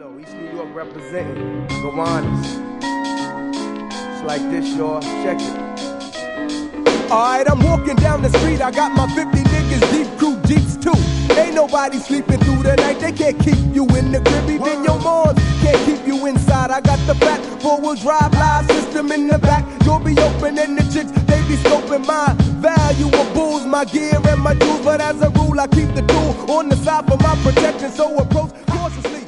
know, East New York representing Gowanus. It's like this, y'all. Check it. Alright, I'm walking down the street. I got my 50 niggas, deep crew Jeeps too. Ain't nobody sleeping through the night. They can't keep you in the crib. Even your moms can't keep you inside. I got the fat four-wheel drive live system in the back. You'll be opening the chicks. They be scoping my valuables, my gear and my jewels. But as a rule, I keep the tool on the side for my protection. So approach cautiously.